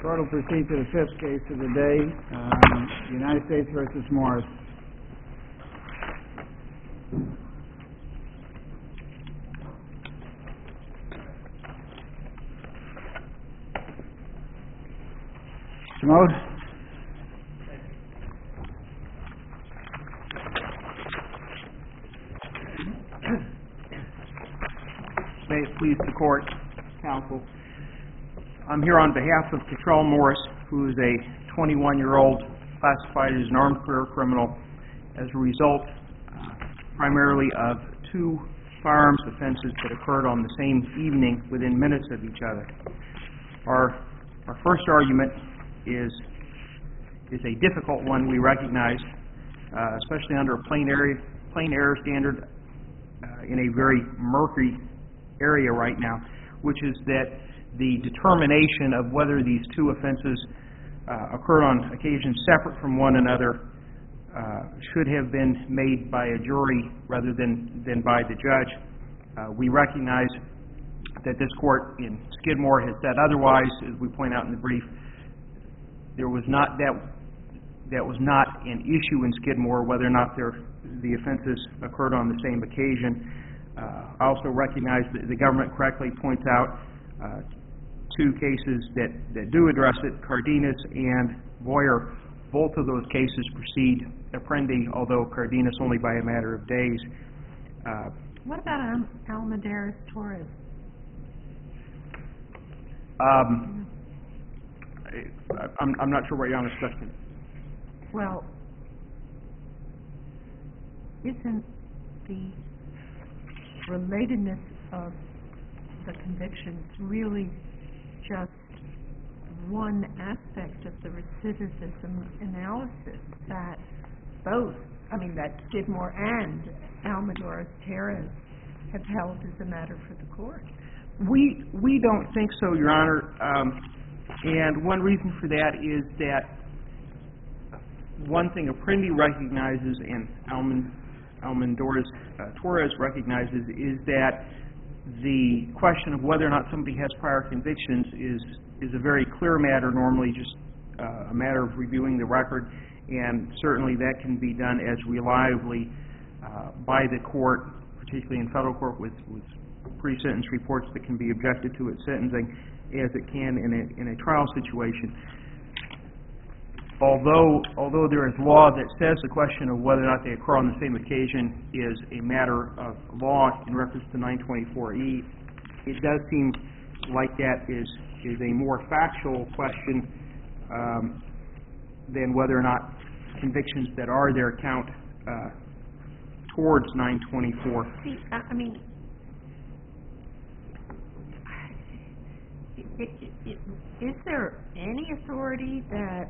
Court will proceed to the fifth case of the day, United States versus Morris. Mr. Mode. May it please the court, counsel. I'm here on behalf of Catrell Morris, who is a 21-year-old classified as an armed career criminal as a result primarily of two firearms offenses that occurred on the same evening within minutes of each other. Our first argument is a difficult one, we recognize, especially under a plain error standard in a very murky area right now, which is that the determination of whether these two offenses occurred on occasions separate from one another should have been made by a jury rather than by the judge. We recognize that this court in Skidmore has said otherwise. As we point out in the brief, there was not that was not an issue in Skidmore whether or not the offenses occurred on the same occasion. I also recognize that the government correctly points out two cases that do address it, Cardenas and Boyer. Both of those cases precede Apprendi, although Cardenas only by a matter of days. What about Almendarez-Torres? I'm not sure what you're on this question. Well, isn't the relatedness of the convictions really just one aspect of the recidivism analysis that that Skidmore and Almendarez-Torres have held as a matter for the court? We don't think so, Your Honor, and one reason for that is that one thing Apprendi recognizes and Almendarez-Torres recognizes is that the question of whether or not somebody has prior convictions is a very clear matter, normally just a matter of reviewing the record, and certainly that can be done as reliably by the court, particularly in federal court with pre-sentence reports that can be objected to at sentencing, as it can in a trial situation. Although there is law that says the question of whether or not they occur on the same occasion is a matter of law in reference to 924E, it does seem like that is a more factual question than whether or not convictions that are there count towards 924. See, is there any authority that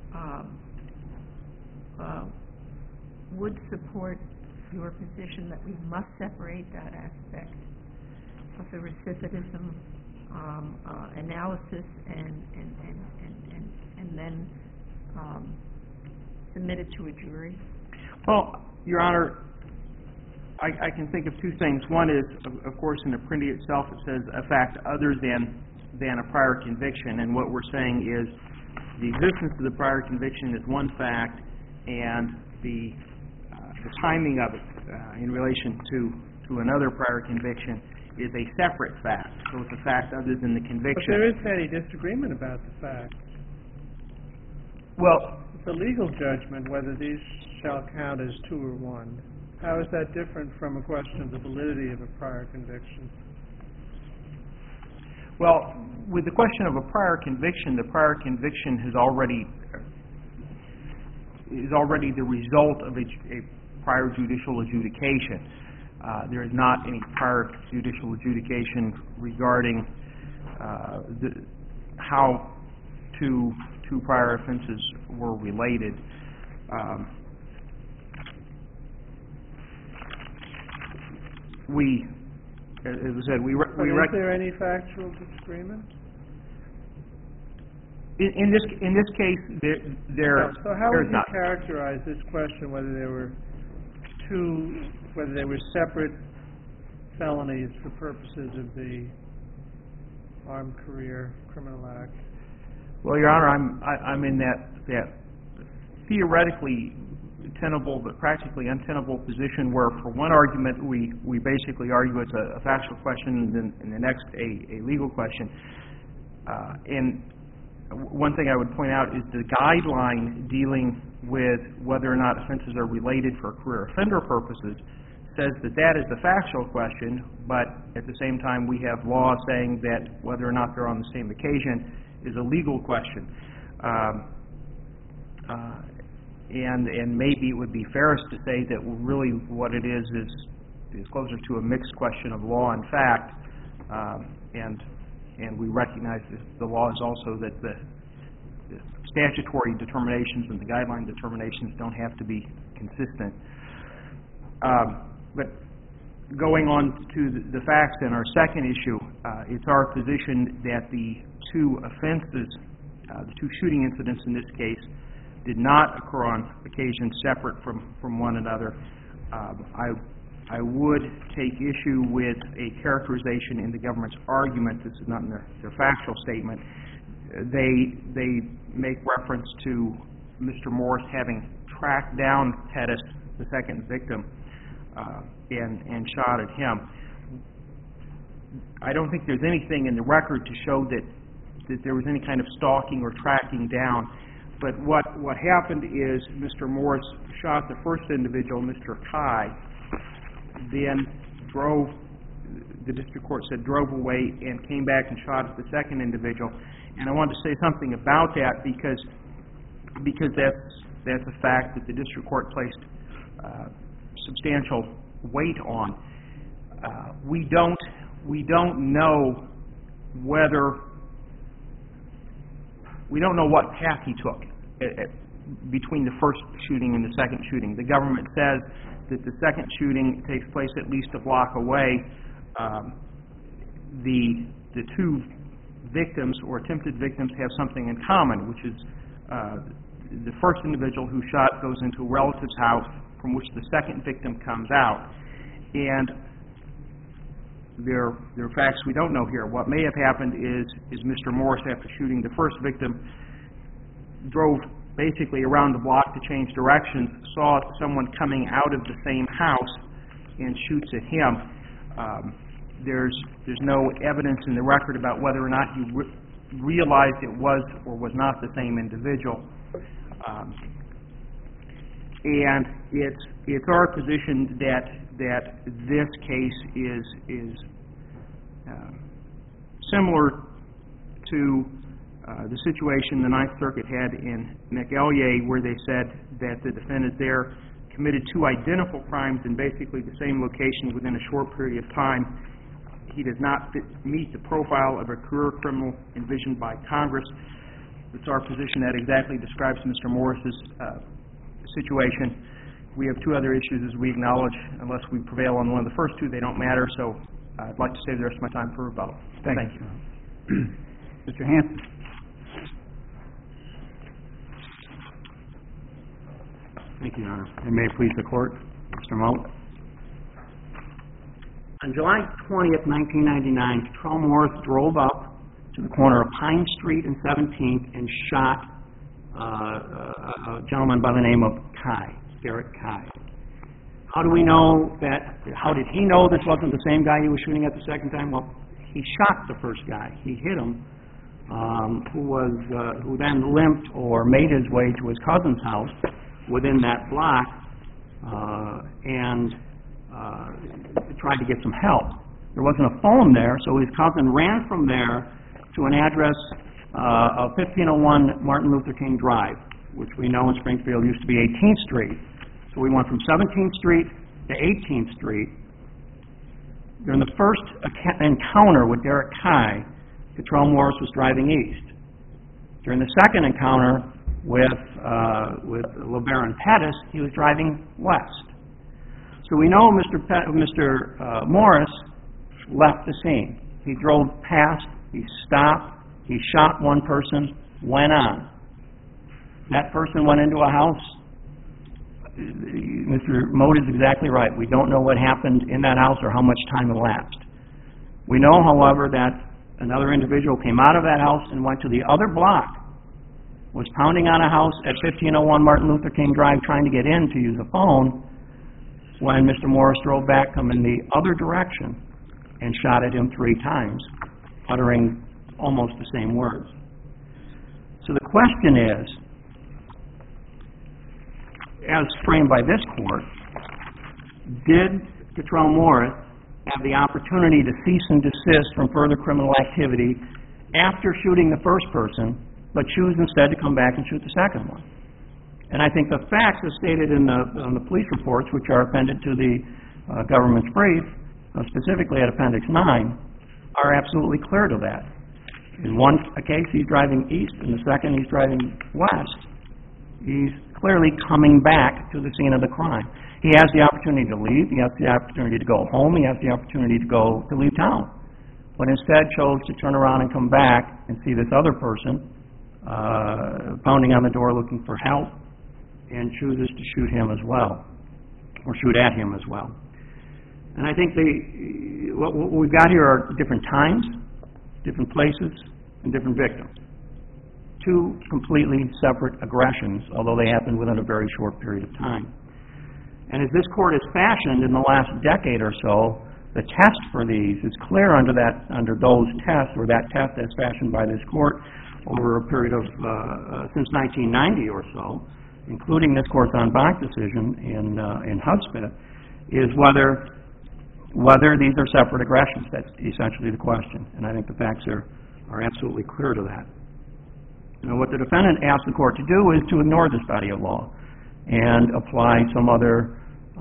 would support your position that we must separate that aspect of the recidivism analysis and then submit it to a jury? Well, Your Honor, I can think of two things. One is, of course, in Apprendi itself, it says a fact other than a prior conviction, and what we're saying is the existence of the prior conviction is one fact, and the timing of it in relation to another prior conviction is a separate fact. So it's a fact other than the conviction. But there is any disagreement about the fact. Well, it's a legal judgment whether these shall count as two or one. How is that different from a question of the validity of a prior conviction? Well, with the question of a prior conviction, the prior conviction is already the result of a prior judicial adjudication. There is not any prior judicial adjudication regarding how two prior offenses were related. As I said, is there any factual disagreement? In this case, there is not. So how would you characterize this question, whether there were separate felonies for purposes of the Armed Career Criminal Act? Well, Your Honor, I'm in that theoretically tenable but practically untenable position where, for one argument, we basically argue it's a factual question, and then in the next a legal question. And one thing I would point out is the guideline dealing with whether or not offenses are related for career offender purposes says that is the factual question, but at the same time we have law saying that whether or not they're on the same occasion is a legal question. And maybe it would be fairest to say that really what it is closer to a mixed question of law and fact, and we recognize that the law is also that the statutory determinations and the guideline determinations don't have to be consistent. But going on to the facts in our second issue, it's our position that the two offenses, the two shooting incidents in this case, did not occur on occasions separate from one another. I would take issue with a characterization in the government's argument. This is not in their factual statement. They make reference to Mr. Morris having tracked down Pettis, the second victim, and shot at him. I don't think there's anything in the record to show that there was any kind of stalking or tracking down. But what happened is Mr. Morris shot the first individual, Mr. Kai, then drove, the district court said drove away and came back and shot at the second individual. And I wanted to say something about that because that's a fact that the district court placed substantial weight on. We don't know what path he took between the first shooting and the second shooting. The government says that the second shooting takes place at least a block away. The two victims or attempted victims have something in common, which is the first individual who shot goes into a relative's house from which the second victim comes out. And there are facts we don't know here. What may have happened is Mr. Morris, after shooting the first victim, drove basically around the block to change directions, saw someone coming out of the same house, and shoots at him. There's no evidence in the record about whether or not he realized it was or was not the same individual. And it's our position that this case is similar to the situation the Ninth Circuit had in McEllier, where they said that the defendant there committed two identical crimes in basically the same location within a short period of time. He does not meet the profile of a career criminal envisioned by Congress. It's our position that exactly describes Mr. Morris's situation. We have two other issues, as we acknowledge. Unless we prevail on one of the first two, they don't matter. So I'd like to save the rest of my time for rebuttal. Thank you. Mr. Hanson. Thank you, Your Honor. And may it please the Court, Mr. Moat. On July 20th, 1999, Terrell Morris drove up to the corner of Pine Street and 17th and shot a gentleman by the name of Kai, Derek Kai. How do we know that? How did he know this wasn't the same guy he was shooting at the second time? Well, he shot the first guy. He hit him, who then limped or made his way to his cousin's house within that block and tried to get some help. There wasn't a phone there, so his cousin ran from there to an address of 1501 Martin Luther King Drive, which we know in Springfield used to be 18th Street. So we went from 17th Street to 18th Street. During the first encounter with Derek Kai, Terrell Morris was driving east. During the second encounter with LeBaron Pettis, he was driving west. So we know Mr. Morris left the scene. He drove past, he stopped, he shot one person, went on. That person went into a house. Mr. Moat is exactly right. We don't know what happened in that house or how much time elapsed. We know, however, that another individual came out of that house and went to the other block was pounding on a house at 1501 Martin Luther King Drive trying to get in to use a phone when Mr. Morris drove back coming the other direction and shot at him 3 times, uttering almost the same words. So the question is, as framed by this court, did Cottrell Morris have the opportunity to cease and desist from further criminal activity after shooting the first person, but choose instead to come back and shoot the second one? And I think the facts as stated in the police reports, which are appended to the government's brief, specifically at Appendix 9, are absolutely clear to that. In one case, he's driving east, in the second, he's driving west. He's clearly coming back to the scene of the crime. He has the opportunity to leave, he has the opportunity to go home, he has the opportunity to leave town, but instead chose to turn around and come back and see this other person pounding on the door looking for help, and chooses to shoot him as well, or shoot at him as well. And I think what we've got here are different times, different places, and different victims. 2 completely separate aggressions, although they happened within a very short period of time. And as this court has fashioned in the last decade or so, the test for these is clear under those tests, or that test as fashioned by this court over a period of since 1990 or so, including this court's en banc decision in Hudspeth, is whether these are separate aggressions. That's essentially the question, and I think the facts are absolutely clear to that. Now, what the defendant asked the court to do is to ignore this body of law and apply some other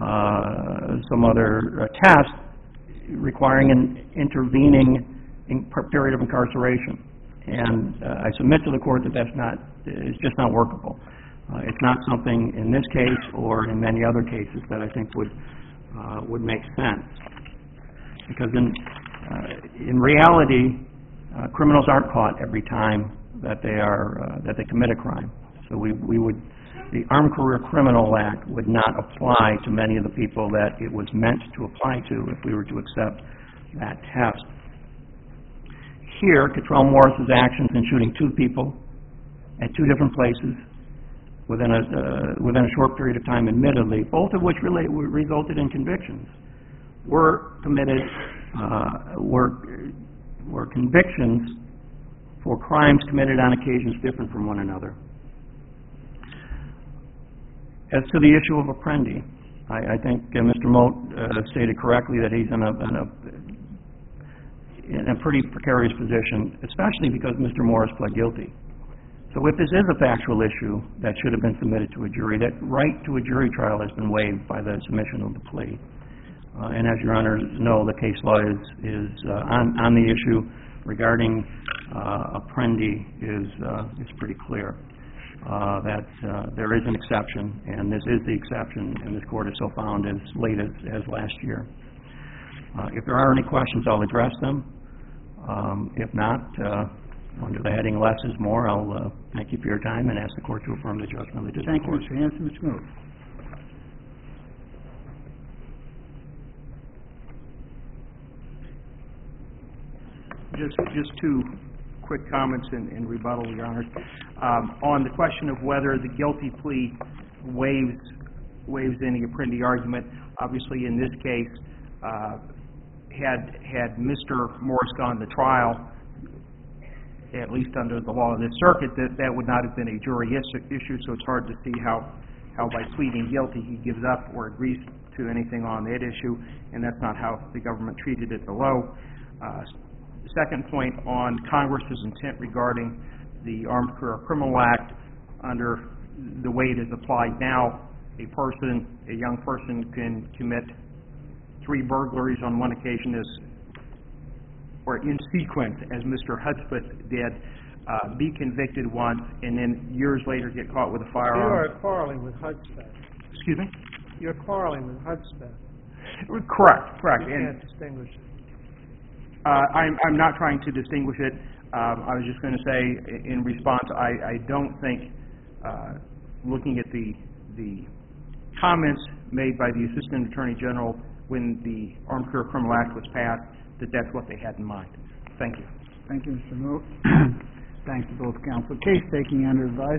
test requiring an intervening period of incarceration. And I submit to the court that it's just not workable. It's not something in this case or in many other cases that I think would make sense. Because in reality, criminals aren't caught every time that they commit a crime. So the Armed Career Criminal Act would not apply to many of the people that it was meant to apply to if we were to accept that test. Here, Cottrell Morris's actions in shooting 2 people at 2 different places within a short period of time, admittedly, both of which resulted in convictions, were convictions for crimes committed on occasions different from one another. As to the issue of Apprendi, I think Mr. Moat stated correctly that he's in a pretty precarious position, especially because Mr. Morris pled guilty. So if this is a factual issue that should have been submitted to a jury, that right to a jury trial has been waived by the submission of the plea. And as Your Honors know, the case law is on the issue regarding Apprendi is pretty clear. That there is an exception, and this is the exception, and this court has so found as late as last year. If there are any questions, I'll address them. If not, under the heading less is more, I'll thank you for your time and ask the court to affirm the judgment of the district court. Thank you, Mr. Hanson. Mr. Moot. Just 2 quick comments in rebuttal, Your Honors. On the question of whether the guilty plea waives any Apprendi argument, obviously in this case, had Mr. Morris gone to trial, at least under the law of this circuit, that would not have been a jury issue, so it's hard to see how by pleading guilty he gives up or agrees to anything on that issue, and that's not how the government treated it below. Second point on Congress's intent regarding the Armed Career Criminal Act, under the way it is applied now, a young person can commit 3 burglaries on one occasion or in sequence, as Mr. Hudspeth did, be convicted once, and then years later get caught with a firearm. You are quarreling with Hudspeth. Excuse me? You're quarreling with Hudspeth. Correct. You can't distinguish it. I'm not trying to distinguish it. I was just going to say, in response, I don't think, looking at the comments made by the Assistant Attorney General when the Armed Career Criminal Act was passed, that that's what they had in mind. Thank you. Thank you, Mr. Moot. Thanks to both counsel. Case taking under advisement.